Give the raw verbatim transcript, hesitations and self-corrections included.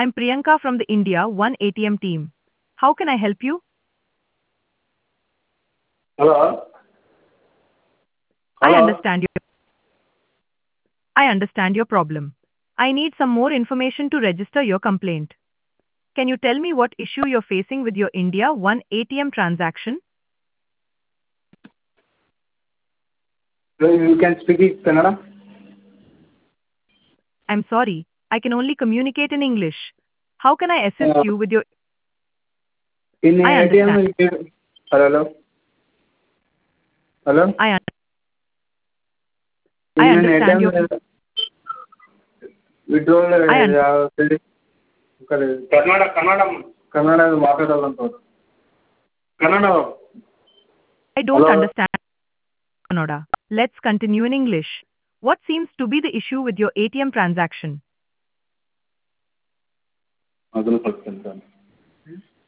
I'm Priyanka from the India One A T M team. How can I help you? Hello? I Hello? understand your I understand your problem. I need some more information to register your complaint. Can you tell me what issue you're facing with your India One A T M transaction? You you can speak it Kannada? I'm sorry, I can only communicate in English. How can I assist Uh, you with your in I A T M, understand. you give- hello? Hello? Hello? I un- I In an understand A T M, your uh, withdrawal I un- uh, Kannada Kannada Kannada ಮಾತಾಡಲ್ಲ ಅಂತ Kannada I don't hello understand Kannada. Let's continue in English. What seems to be the issue with your A T M transaction? ಅದನ್ನು ಕಳ್ಸ್ಕೊಂತಾನೆ